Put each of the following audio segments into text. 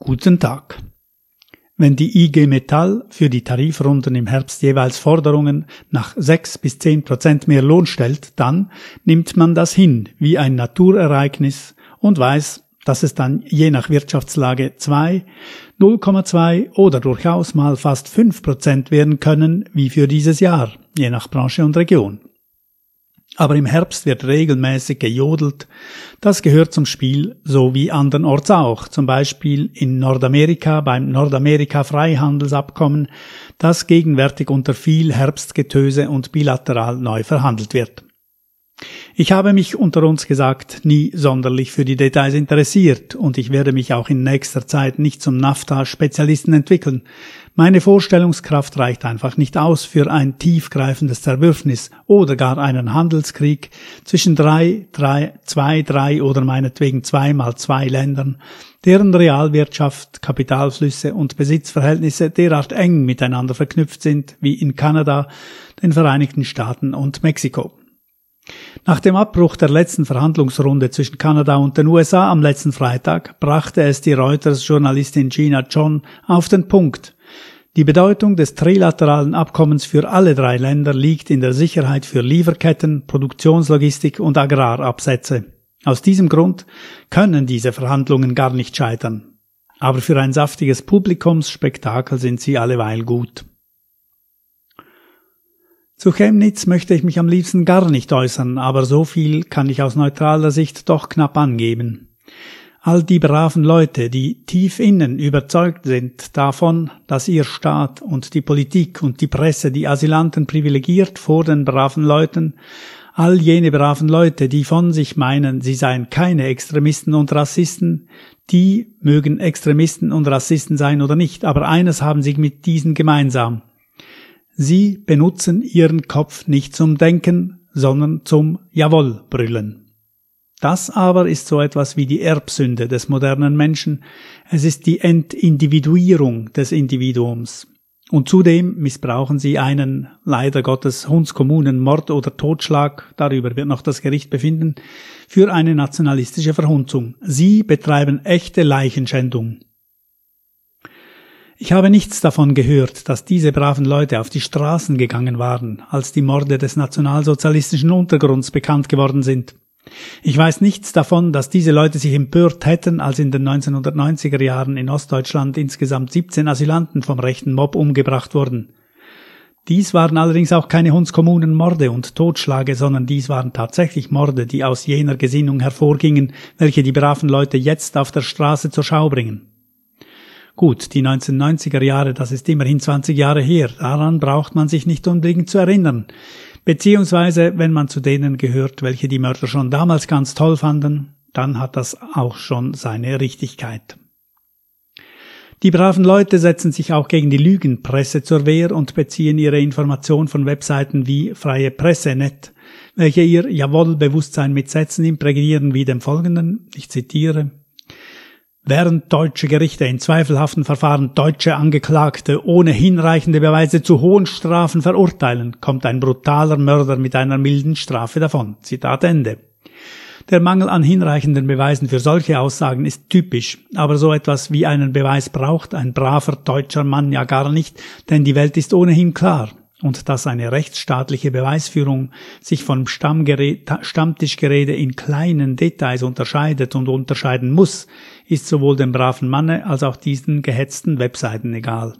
Guten Tag. Wenn die IG Metall für die Tarifrunden im Herbst jeweils Forderungen nach 6 bis 10% mehr Lohn stellt, dann nimmt man das hin wie ein Naturereignis und weiß, dass es dann je nach Wirtschaftslage 2, 0,2 oder durchaus mal fast 5% werden können, wie für dieses Jahr, je nach Branche und Region. Aber im Herbst wird regelmäßig gejodelt. Das gehört zum Spiel, so wie andernorts auch, zum Beispiel in Nordamerika beim Nordamerika-Freihandelsabkommen, das gegenwärtig unter viel Herbstgetöse und bilateral neu verhandelt wird. Ich habe mich unter uns gesagt nie sonderlich für die Details interessiert und ich werde mich auch in nächster Zeit nicht zum NAFTA-Spezialisten entwickeln. Meine Vorstellungskraft reicht einfach nicht aus für ein tiefgreifendes Zerwürfnis oder gar einen Handelskrieg zwischen zwei, drei oder meinetwegen 2 mal 2 Ländern, deren Realwirtschaft, Kapitalflüsse und Besitzverhältnisse derart eng miteinander verknüpft sind wie in Kanada, den Vereinigten Staaten und Mexiko. Nach dem Abbruch der letzten Verhandlungsrunde zwischen Kanada und den USA am letzten Freitag brachte es die Reuters-Journalistin Gina John auf den Punkt. Die Bedeutung des trilateralen Abkommens für alle 3 Länder liegt in der Sicherheit für Lieferketten, Produktionslogistik und Agrarabsätze. Aus diesem Grund können diese Verhandlungen gar nicht scheitern. Aber für ein saftiges Publikumsspektakel sind sie alleweil gut. Zu Chemnitz möchte ich mich am liebsten gar nicht äußern, aber so viel kann ich aus neutraler Sicht doch knapp angeben. All die braven Leute, die tief innen überzeugt sind davon, dass ihr Staat und die Politik und die Presse die Asylanten privilegiert vor den braven Leuten, all jene braven Leute, die von sich meinen, sie seien keine Extremisten und Rassisten, die mögen Extremisten und Rassisten sein oder nicht, aber eines haben sie mit diesen gemeinsam. Sie benutzen ihren Kopf nicht zum Denken, sondern zum Jawohl-Brüllen. Das aber ist so etwas wie die Erbsünde des modernen Menschen. Es ist die Entindividuierung des Individuums. Und zudem missbrauchen sie einen, leider Gottes, hundskommunen Mord oder Totschlag, darüber wird noch das Gericht befinden, für eine nationalistische Verhunzung. Sie betreiben echte Leichenschändung. Ich habe nichts davon gehört, dass diese braven Leute auf die Straßen gegangen waren, als die Morde des nationalsozialistischen Untergrunds bekannt geworden sind. Ich weiß nichts davon, dass diese Leute sich empört hätten, als in den 1990er Jahren in Ostdeutschland insgesamt 17 Asylanten vom rechten Mob umgebracht wurden. Dies waren allerdings auch keine hundskommunen Morde und Totschläge, sondern dies waren tatsächlich Morde, die aus jener Gesinnung hervorgingen, welche die braven Leute jetzt auf der Straße zur Schau bringen. Gut, die 1990er Jahre, das ist immerhin 20 Jahre her, daran braucht man sich nicht unbedingt zu erinnern. Beziehungsweise, wenn man zu denen gehört, welche die Mörder schon damals ganz toll fanden, dann hat das auch schon seine Richtigkeit. Die braven Leute setzen sich auch gegen die Lügenpresse zur Wehr und beziehen ihre Information von Webseiten wie Freie Presse.net, welche ihr Jawohl-Bewusstsein mit Sätzen imprägnieren wie dem folgenden, ich zitiere: Während deutsche Gerichte in zweifelhaften Verfahren deutsche Angeklagte ohne hinreichende Beweise zu hohen Strafen verurteilen, kommt ein brutaler Mörder mit einer milden Strafe davon. Zitat Ende. Der Mangel an hinreichenden Beweisen für solche Aussagen ist typisch, aber so etwas wie einen Beweis braucht ein braver deutscher Mann ja gar nicht, denn die Welt ist ohnehin klar. Und dass eine rechtsstaatliche Beweisführung sich vom Stammtischgerede in kleinen Details unterscheidet und unterscheiden muss, ist sowohl dem braven Manne als auch diesen gehetzten Webseiten egal.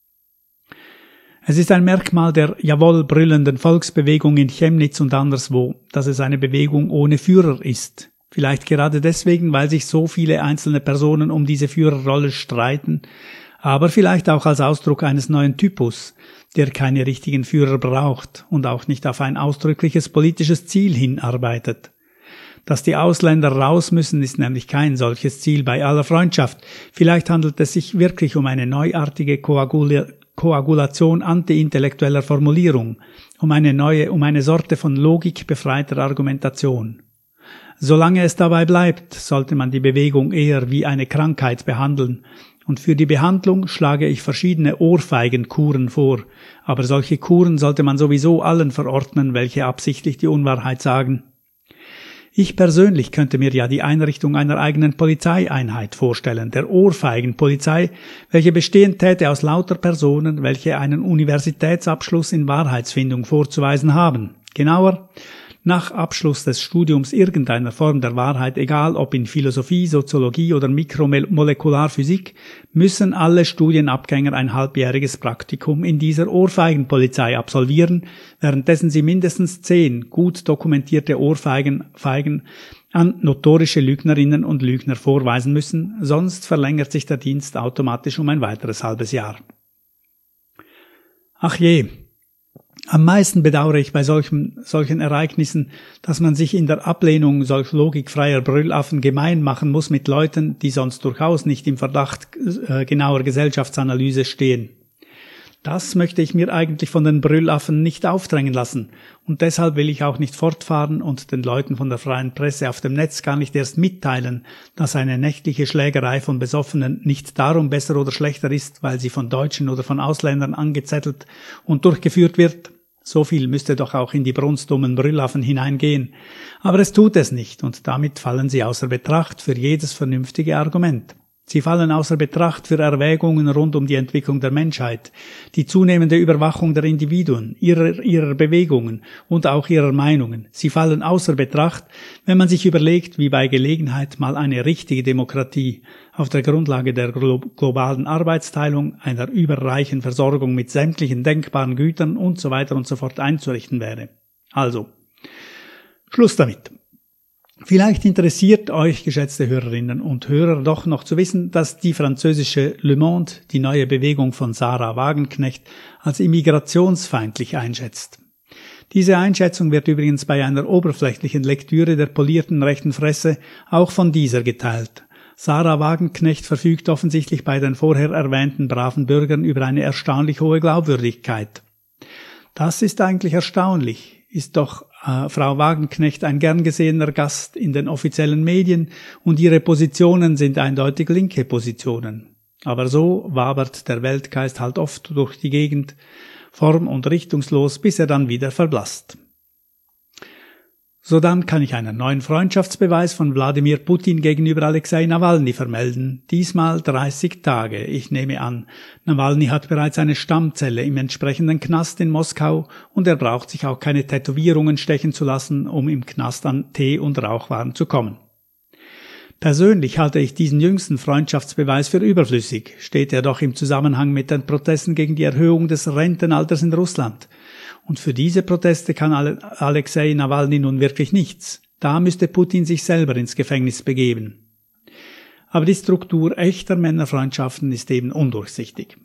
Es ist ein Merkmal der jawohl brüllenden Volksbewegung in Chemnitz und anderswo, dass es eine Bewegung ohne Führer ist. Vielleicht gerade deswegen, weil sich so viele einzelne Personen um diese Führerrolle streiten, aber vielleicht auch als Ausdruck eines neuen Typus, der keine richtigen Führer braucht und auch nicht auf ein ausdrückliches politisches Ziel hinarbeitet. Dass die Ausländer raus müssen, ist nämlich kein solches Ziel bei aller Freundschaft. Vielleicht handelt es sich wirklich um eine neuartige Koagulation antiintellektueller Formulierung, um eine Sorte von logikbefreiter Argumentation. Solange es dabei bleibt, sollte man die Bewegung eher wie eine Krankheit behandeln, und für die Behandlung schlage ich verschiedene Ohrfeigenkuren vor, aber solche Kuren sollte man sowieso allen verordnen, welche absichtlich die Unwahrheit sagen. Ich persönlich könnte mir ja die Einrichtung einer eigenen Polizeieinheit vorstellen, der Ohrfeigenpolizei, welche bestehen täte aus lauter Personen, welche einen Universitätsabschluss in Wahrheitsfindung vorzuweisen haben. Genauer, nach Abschluss des Studiums irgendeiner Form der Wahrheit, egal ob in Philosophie, Soziologie oder Mikromolekularphysik, müssen alle Studienabgänger ein halbjähriges Praktikum in dieser Ohrfeigenpolizei absolvieren, währenddessen sie mindestens 10 gut dokumentierte Ohrfeigen an notorische Lügnerinnen und Lügner vorweisen müssen, sonst verlängert sich der Dienst automatisch um ein weiteres halbes Jahr. Ach je! Am meisten bedauere ich bei solchen Ereignissen, dass man sich in der Ablehnung solch logikfreier Brüllaffen gemein machen muss mit Leuten, die sonst durchaus nicht im Verdacht genauer Gesellschaftsanalyse stehen. Das möchte ich mir eigentlich von den Brüllaffen nicht aufdrängen lassen, und deshalb will ich auch nicht fortfahren und den Leuten von der freien Presse auf dem Netz gar nicht erst mitteilen, dass eine nächtliche Schlägerei von Besoffenen nicht darum besser oder schlechter ist, weil sie von Deutschen oder von Ausländern angezettelt und durchgeführt wird. So viel müsste doch auch in die brunstdummen Brüllaffen hineingehen. Aber es tut es nicht, und damit fallen sie außer Betracht für jedes vernünftige Argument. Sie fallen außer Betracht für Erwägungen rund um die Entwicklung der Menschheit, die zunehmende Überwachung der Individuen, ihrer Bewegungen und auch ihrer Meinungen. Sie fallen außer Betracht, wenn man sich überlegt, wie bei Gelegenheit mal eine richtige Demokratie auf der Grundlage der globalen Arbeitsteilung, einer überreichen Versorgung mit sämtlichen denkbaren Gütern und so weiter und so fort einzurichten wäre. Also, Schluss damit. Vielleicht interessiert euch, geschätzte Hörerinnen und Hörer, doch noch zu wissen, dass die französische Le Monde die neue Bewegung von Sarah Wagenknecht als immigrationsfeindlich einschätzt. Diese Einschätzung wird übrigens bei einer oberflächlichen Lektüre der polierten rechten Presse auch von dieser geteilt. Sarah Wagenknecht verfügt offensichtlich bei den vorher erwähnten braven Bürgern über eine erstaunlich hohe Glaubwürdigkeit. Das ist eigentlich erstaunlich, ist doch Frau Wagenknecht ein gern gesehener Gast in den offiziellen Medien und ihre Positionen sind eindeutig linke Positionen. Aber so wabert der Weltgeist halt oft durch die Gegend, form- und richtungslos, bis er dann wieder verblasst. Sodann kann ich einen neuen Freundschaftsbeweis von Wladimir Putin gegenüber Alexei Nawalny vermelden. Diesmal 30 Tage. Ich nehme an, Nawalny hat bereits eine Stammzelle im entsprechenden Knast in Moskau und er braucht sich auch keine Tätowierungen stechen zu lassen, um im Knast an Tee und Rauchwaren zu kommen. Persönlich halte ich diesen jüngsten Freundschaftsbeweis für überflüssig, steht er doch im Zusammenhang mit den Protesten gegen die Erhöhung des Rentenalters in Russland. Und für diese Proteste kann Alexei Nawalny nun wirklich nichts. Da müsste Putin sich selber ins Gefängnis begeben. Aber die Struktur echter Männerfreundschaften ist eben undurchsichtig.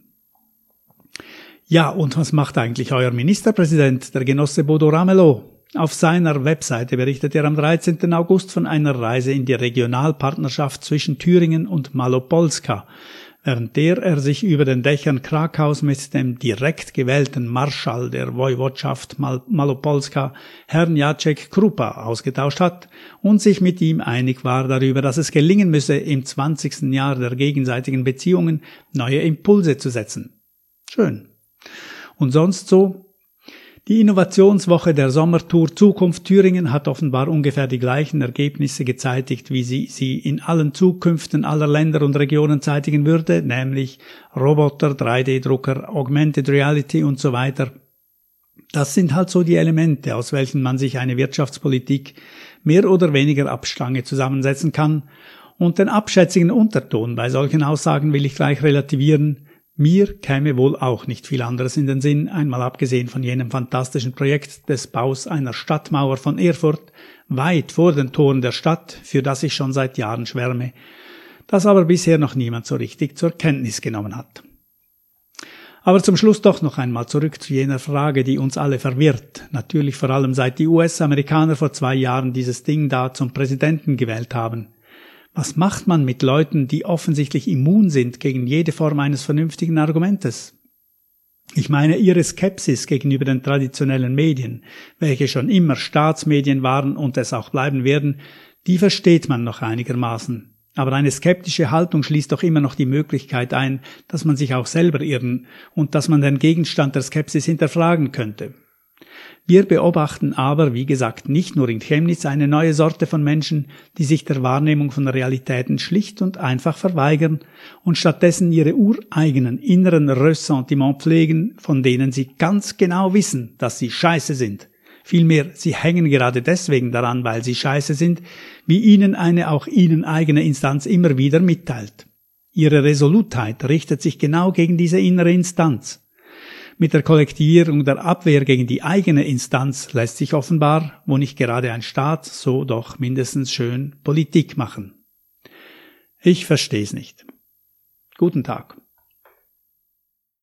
Ja, und was macht eigentlich euer Ministerpräsident, der Genosse Bodo Ramelow? Auf seiner Webseite berichtet er am 13. August von einer Reise in die Regionalpartnerschaft zwischen Thüringen und Malopolska, während der er sich über den Dächern Krakaus mit dem direkt gewählten Marschall der Woiwodschaft Malopolska, Herrn Jacek Krupa, ausgetauscht hat und sich mit ihm einig war darüber, dass es gelingen müsse, im 20. Jahr der gegenseitigen Beziehungen neue Impulse zu setzen. Schön. Und sonst so? Die Innovationswoche der Sommertour Zukunft Thüringen hat offenbar ungefähr die gleichen Ergebnisse gezeitigt, wie sie in allen Zukünften aller Länder und Regionen zeitigen würde, nämlich Roboter, 3D-Drucker, Augmented Reality und so weiter. Das sind halt so die Elemente, aus welchen man sich eine Wirtschaftspolitik mehr oder weniger Abstange zusammensetzen kann. Und den abschätzigen Unterton bei solchen Aussagen will ich gleich relativieren. Mir käme wohl auch nicht viel anderes in den Sinn, einmal abgesehen von jenem fantastischen Projekt des Baus einer Stadtmauer von Erfurt, weit vor den Toren der Stadt, für das ich schon seit Jahren schwärme, das aber bisher noch niemand so richtig zur Kenntnis genommen hat. Aber zum Schluss doch noch einmal zurück zu jener Frage, die uns alle verwirrt, natürlich vor allem seit die US-Amerikaner vor 2 Jahren dieses Ding da zum Präsidenten gewählt haben. Was macht man mit Leuten, die offensichtlich immun sind gegen jede Form eines vernünftigen Argumentes? Ich meine ihre Skepsis gegenüber den traditionellen Medien, welche schon immer Staatsmedien waren und es auch bleiben werden, die versteht man noch einigermaßen. Aber eine skeptische Haltung schließt doch immer noch die Möglichkeit ein, dass man sich auch selber irren und dass man den Gegenstand der Skepsis hinterfragen könnte. Wir beobachten aber, wie gesagt, nicht nur in Chemnitz eine neue Sorte von Menschen, die sich der Wahrnehmung von Realitäten schlicht und einfach verweigern und stattdessen ihre ureigenen inneren Ressentiments pflegen, von denen sie ganz genau wissen, dass sie scheiße sind. Vielmehr, sie hängen gerade deswegen daran, weil sie scheiße sind, wie ihnen eine auch ihnen eigene Instanz immer wieder mitteilt. Ihre Resolutheit richtet sich genau gegen diese innere Instanz. Mit der Kollektivierung der Abwehr gegen die eigene Instanz lässt sich offenbar, wo nicht gerade ein Staat, so doch mindestens schön Politik machen. Ich versteh's nicht. Guten Tag.